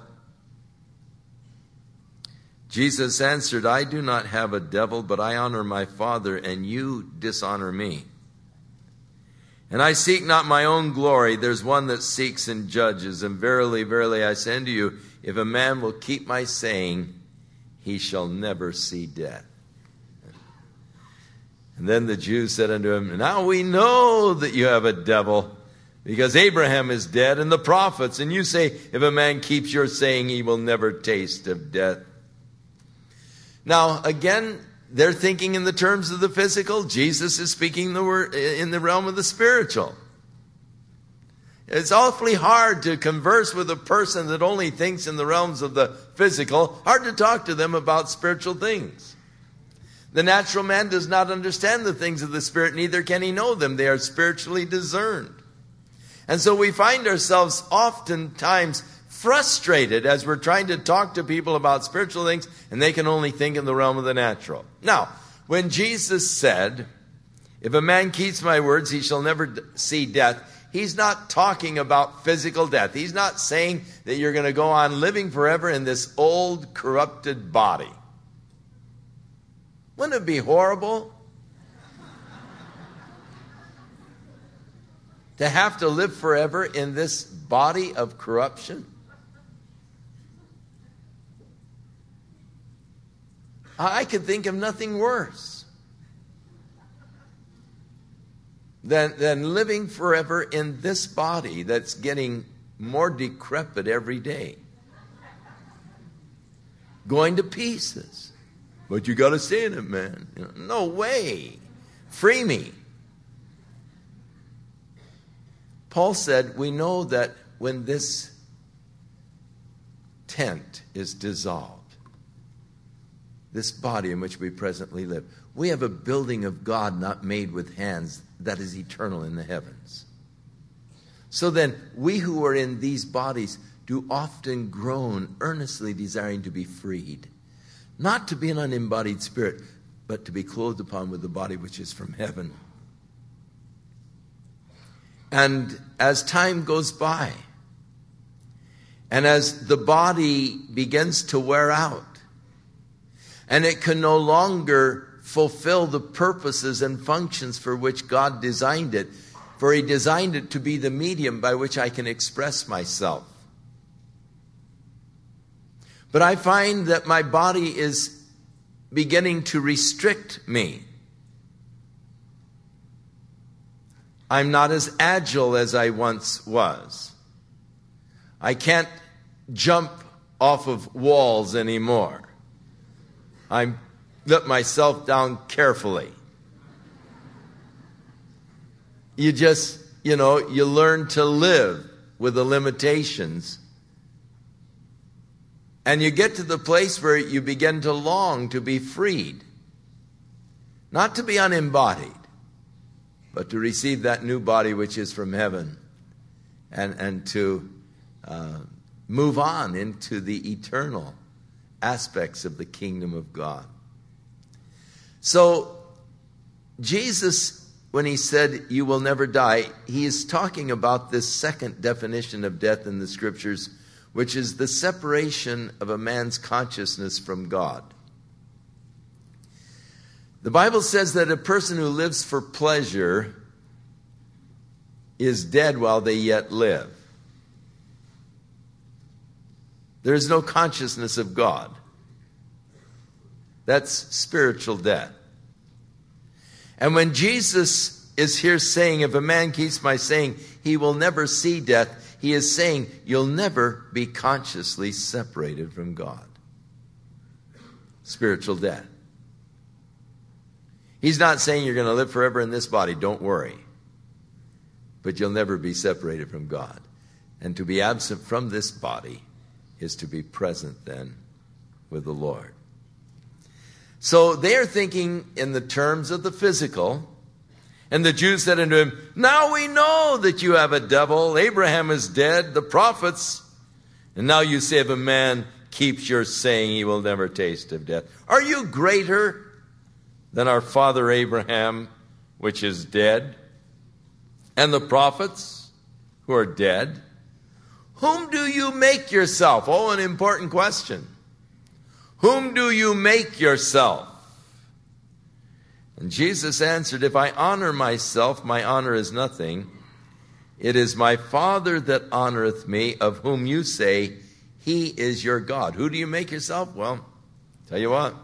Jesus answered, I do not have a devil, but I honor my Father, and you dishonor me. And I seek not my own glory. There's one that seeks and judges. And verily, verily, I say unto you, if a man will keep my saying, he shall never see death. And then the Jews said unto him, now we know that you have a devil, because Abraham is dead and the prophets. And you say, if a man keeps your saying, he will never taste of death. Now, again, they're thinking in the terms of the physical. Jesus is speaking the word in the realm of the spiritual. It's awfully hard to converse with a person that only thinks in the realms of the physical. Hard to talk to them about spiritual things. The natural man does not understand the things of the Spirit, neither can he know them. They are spiritually discerned. And so we find ourselves oftentimes frustrated as we're trying to talk to people about spiritual things, and they can only think in the realm of the natural. Now, when Jesus said, if a man keeps my words, he shall never see death, he's not talking about physical death. He's not saying that you're going to go on living forever in this old, corrupted body. Wouldn't it be horrible to have to live forever in this body of corruption? I could think of nothing worse than, than living forever in this body that's getting more decrepit every day. Going to pieces. But you got to stay in it, man. You know, no way. Free me. Paul said, we know that when this tent is dissolved, this body in which we presently live, we have a building of God not made with hands that is eternal in the heavens. So then, we who are in these bodies do often groan, earnestly desiring to be freed, not to be an unembodied spirit, but to be clothed upon with the body which is from heaven. And as time goes by, and as the body begins to wear out, and it can no longer fulfill the purposes and functions for which God designed it, for He designed it to be the medium by which I can express myself. But I find that my body is beginning to restrict me. I'm not as agile as I once was. I can't jump off of walls anymore. I let myself down carefully. You just, you know, you learn to live with the limitations. And you get to the place where you begin to long to be freed. Not to be unembodied, but to receive that new body which is from heaven. And, and to uh, move on into the eternal aspects of the kingdom of God. So, Jesus, when He said, you will never die, He is talking about this second definition of death in the Scriptures, which is the separation of a man's consciousness from God. The Bible says that a person who lives for pleasure is dead while they yet live. There is no consciousness of God. That's spiritual death. And when Jesus is here saying, if a man keeps my saying, he will never see death, He is saying, you'll never be consciously separated from God. Spiritual death. He's not saying you're going to live forever in this body, don't worry. But you'll never be separated from God. And to be absent from this body is to be present then with the Lord. So they are thinking in the terms of the physical. And the Jews said unto him, now we know that you have a devil. Abraham is dead, the prophets. And now you say, if a man keeps your saying, he will never taste of death. Are you greater than our father Abraham, which is dead? And the prophets who are dead? Whom do you make yourself? Oh, an important question. Whom do you make yourself? And Jesus answered, if I honor myself, my honor is nothing. It is my Father that honoreth me, of whom you say, He is your God. Who do you make yourself? Well, tell you what.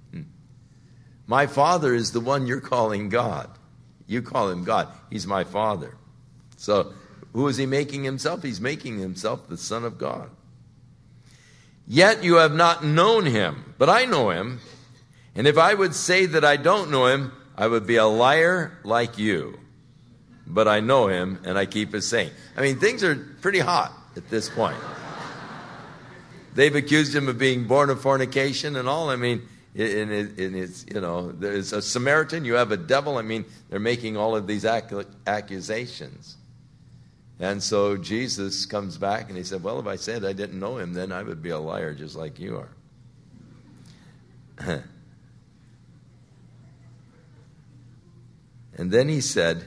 My Father is the one you're calling God. You call Him God. He's my Father. So, who is He making Himself? He's making Himself the Son of God. Yet you have not known Him, but I know Him. And if I would say that I don't know Him, I would be a liar like you. But I know Him, and I keep His saying. I mean, things are pretty hot at this point. They've accused Him of being born of fornication and all. I mean, in, in, in it's, you know, there's a Samaritan, you have a devil. I mean, they're making all of these ac- accusations. And so Jesus comes back and He said, well, if I said I didn't know Him, then I would be a liar just like you are. And then He said,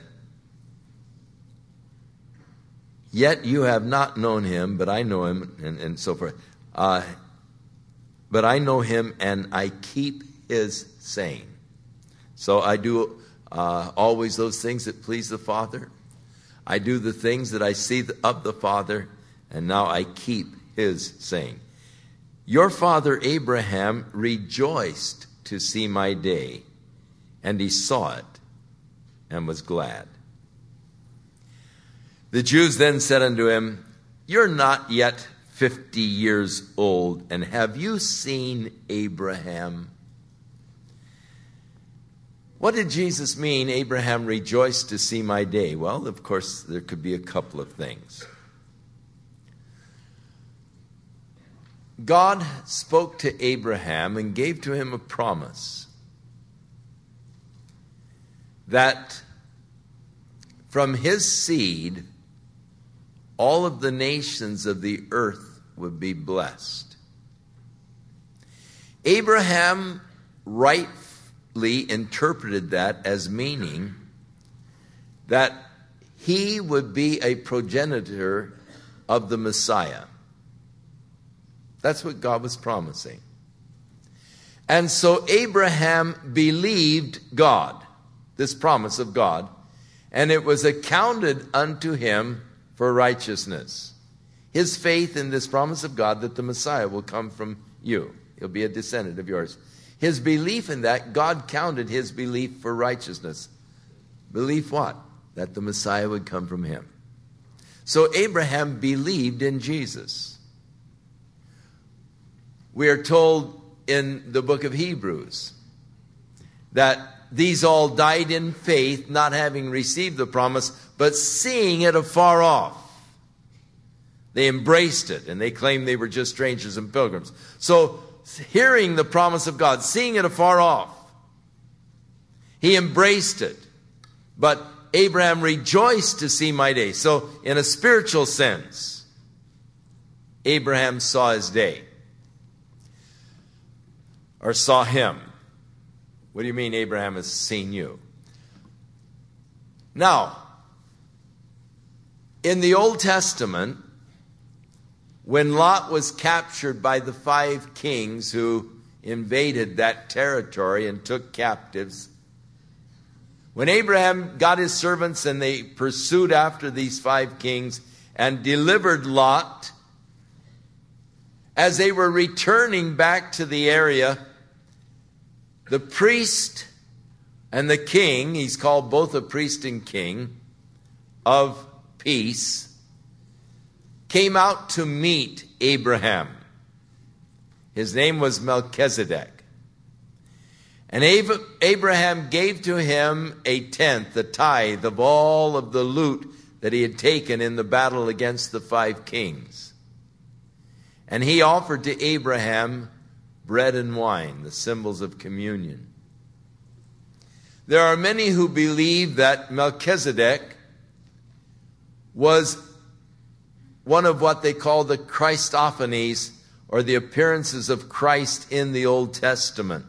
yet you have not known Him, but I know Him, and, and so forth. Uh, but I know Him, and I keep His saying. So I do uh, always those things that please the Father. I do the things that I see of the Father, and now I keep His saying. Your father Abraham rejoiced to see my day, and he saw it and was glad. The Jews then said unto him, you're not yet fifty years old, and have you seen Abraham? What did Jesus mean, Abraham rejoiced to see my day? Well, of course, there could be a couple of things. God spoke to Abraham and gave to him a promise that from his seed, all of the nations of the earth would be blessed. Abraham rightly interpreted that as meaning that he would be a progenitor of the Messiah. That's what God was promising. And so Abraham believed God, this promise of God, and it was accounted unto him for righteousness. His faith in this promise of God that the Messiah will come from you. He'll be a descendant of yours. His belief in that, God counted his belief for righteousness. Belief what? That the Messiah would come from him. So Abraham believed in Jesus. We are told in the book of Hebrews that these all died in faith, not having received the promise, but seeing it afar off. They embraced it, and they claimed they were just strangers and pilgrims. So, hearing the promise of God, seeing it afar off, he embraced it. But Abraham rejoiced to see my day. So, in a spiritual sense, Abraham saw his day. Or saw him. What do you mean Abraham has seen you? Now, in the Old Testament, when Lot was captured by the five kings who invaded that territory and took captives, when Abraham got his servants and they pursued after these five kings and delivered Lot, as they were returning back to the area, the priest and the king, he's called both a priest and king, of peace, came out to meet Abraham. His name was Melchizedek. And Abraham gave to him a tenth, a tithe of all of the loot that he had taken in the battle against the five kings. And he offered to Abraham bread and wine, the symbols of communion. There are many who believe that Melchizedek was one of what they call the Christophanies, or the appearances of Christ in the Old Testament.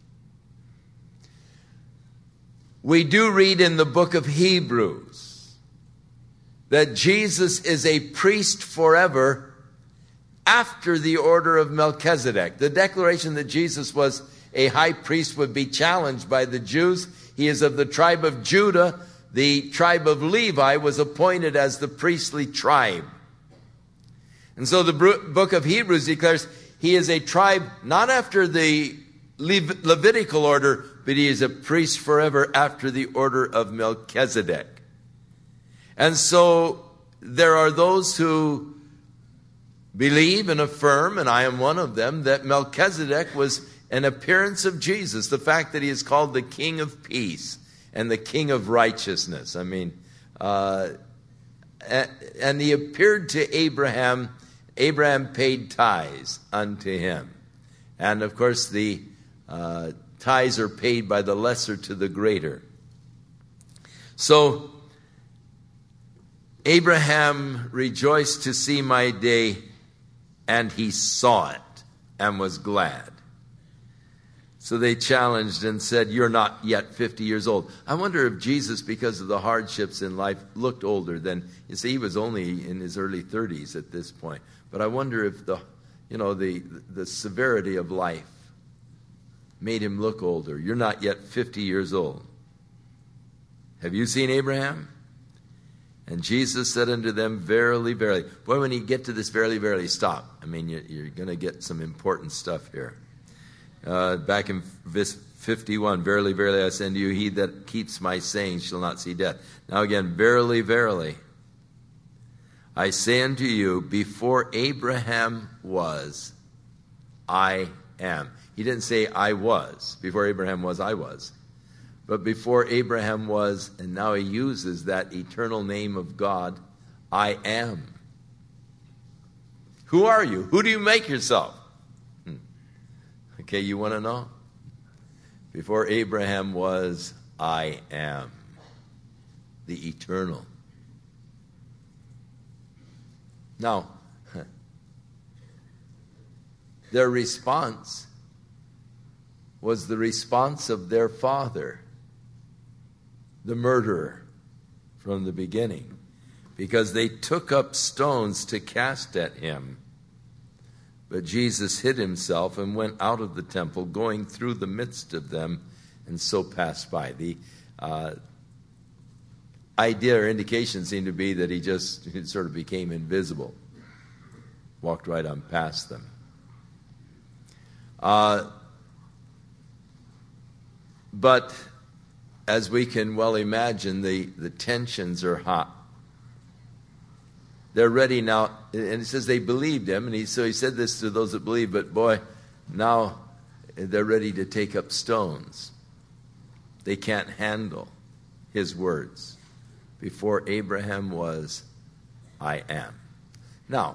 We do read in the book of Hebrews that Jesus is a priest forever after the order of Melchizedek. The declaration that Jesus was a high priest would be challenged by the Jews. He is of the tribe of Judah. The tribe of Levi was appointed as the priestly tribe. And so the book of Hebrews declares he is a tribe not after the Levitical order, but he is a priest forever after the order of Melchizedek. And so there are those who believe and affirm, and I am one of them, that Melchizedek was an appearance of Jesus. The fact that he is called the King of Peace and the King of Righteousness. I mean, uh, and he appeared to Abraham. Abraham paid tithes unto him. And of course, the uh, tithes are paid by the lesser to the greater. So, Abraham rejoiced to see my day, and he saw it and was glad. So they challenged and said, you're not yet fifty years old. I wonder if Jesus, because of the hardships in life, looked older than, you see, he was only in his early thirties at this point. But I wonder if the, you know, the, the severity of life made him look older. You're not yet fifty years old. Have you seen Abraham? And Jesus said unto them, verily, verily. Boy, when you get to this verily, verily, stop. I mean, you're, you're going to get some important stuff here. Uh, back in verse fifty-one, verily, verily, I say unto you, he that keeps my sayings shall not see death. Now again, verily, verily, I say unto you, before Abraham was, I am. He didn't say I was. Before Abraham was, I was. But before Abraham was, and now he uses that eternal name of God, I am. Who are you? Who do you make yourself? Hmm. Okay, you want to know? Before Abraham was, I am. The eternal. Now, their response was the response of their father, the murderer, from the beginning, because they took up stones to cast at him. But Jesus hid himself and went out of the temple, going through the midst of them, and so passed by. The uh, idea or indication seemed to be that he just he sort of became invisible, walked right on past them. Uh, but as we can well imagine, the, the tensions are hot. They're ready now, and it says they believed him, and he, so he said this to those that believe, but boy, now they're ready to take up stones. They can't handle his words. Before Abraham was, I am. Now,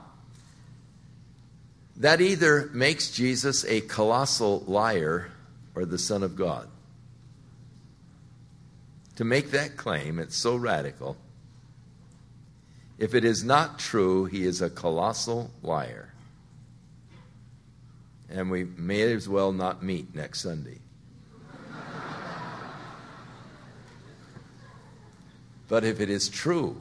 that either makes Jesus a colossal liar or the Son of God. To make that claim, it's so radical. If it is not true, he is a colossal liar. And we may as well not meet next Sunday. But if it is true,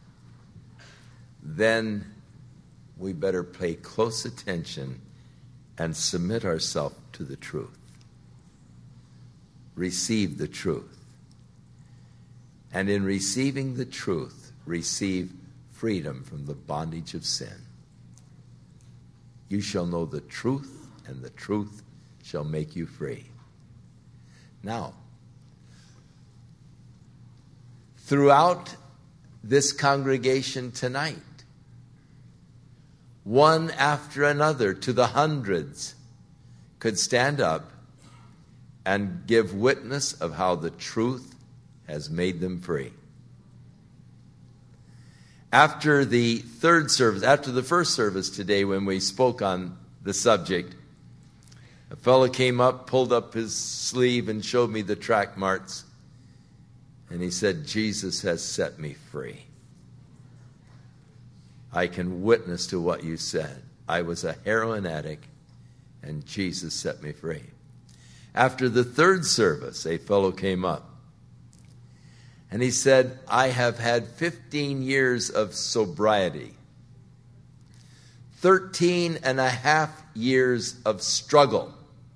then we better pay close attention and submit ourselves to the truth. Receive the truth. And in receiving the truth, receive freedom from the bondage of sin. You shall know the truth, and the truth shall make you free. Now, throughout this congregation tonight, one after another, to the hundreds, could stand up and give witness of how the truth has made them free. After the third service, after the first service today, when we spoke on the subject, a fellow came up, pulled up his sleeve, and showed me the track marks. And he said, Jesus has set me free. I can witness to what you said. I was a heroin addict, and Jesus set me free. After the third service, a fellow came up, and he said, I have had fifteen years of sobriety, thirteen and a half years of struggle,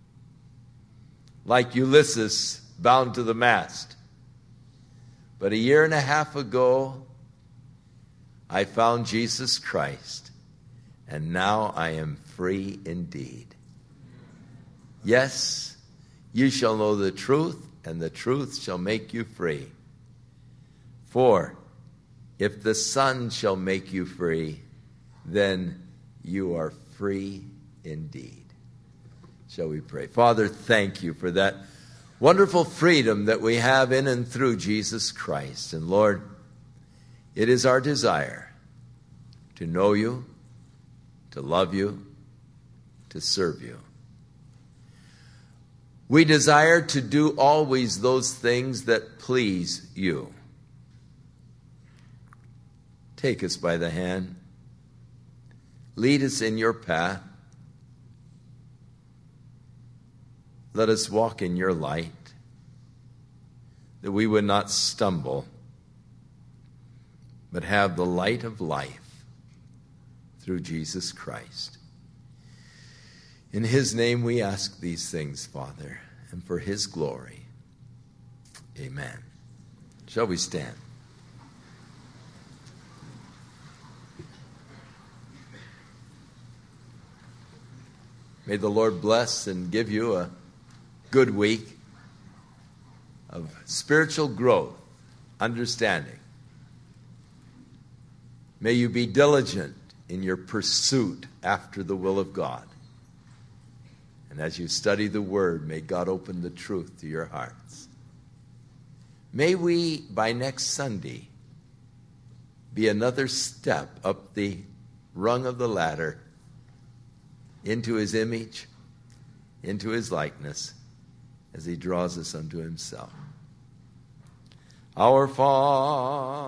like Ulysses bound to the mast. But a year and a half ago, I found Jesus Christ, and now I am free indeed. Yes, you shall know the truth, and the truth shall make you free. For if the Son shall make you free, then you are free indeed. Shall we pray? Father, thank you for that wonderful freedom that we have in and through Jesus Christ. And Lord, it is our desire to know you, to love you, to serve you. We desire to do always those things that please you. Take us by the hand. Lead us in your path. Let us walk in your light, that we would not stumble, but have the light of life through Jesus Christ. In his name we ask these things, Father, and for his glory. Amen. Shall we stand? May the Lord bless and give you a good week of spiritual growth, understanding. May you be diligent in your pursuit after the will of God. And as you study the Word, may God open the truth to your hearts. May we, by next Sunday, be another step up the rung of the ladder into his image, into his likeness, as he draws us unto himself. Our Father,